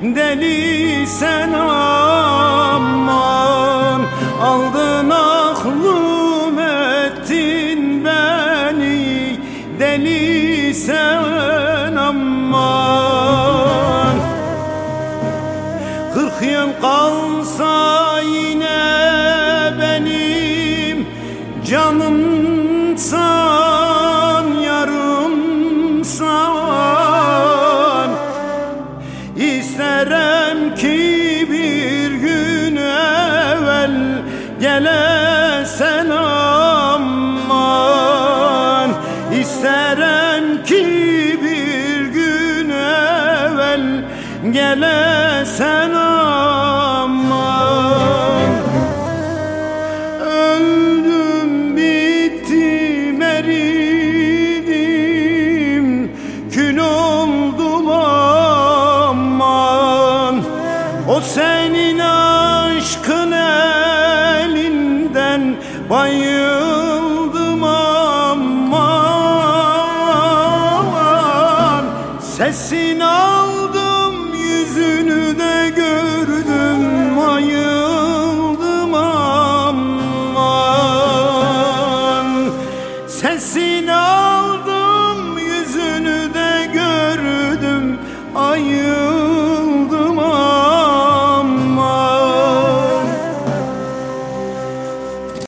deli sen aman. Aldın aklım ettin beni, deli sen aman. 40 yıl kalsa yine benim canımsan, yarımsan. İsterim ki bir gün evvel gelesen aman. İsterim ki bir gün evvel gelesen aman. Öldüm bittim eridim, kül oldum aman. O senin aşkın elinden bayıldım aman. Sesi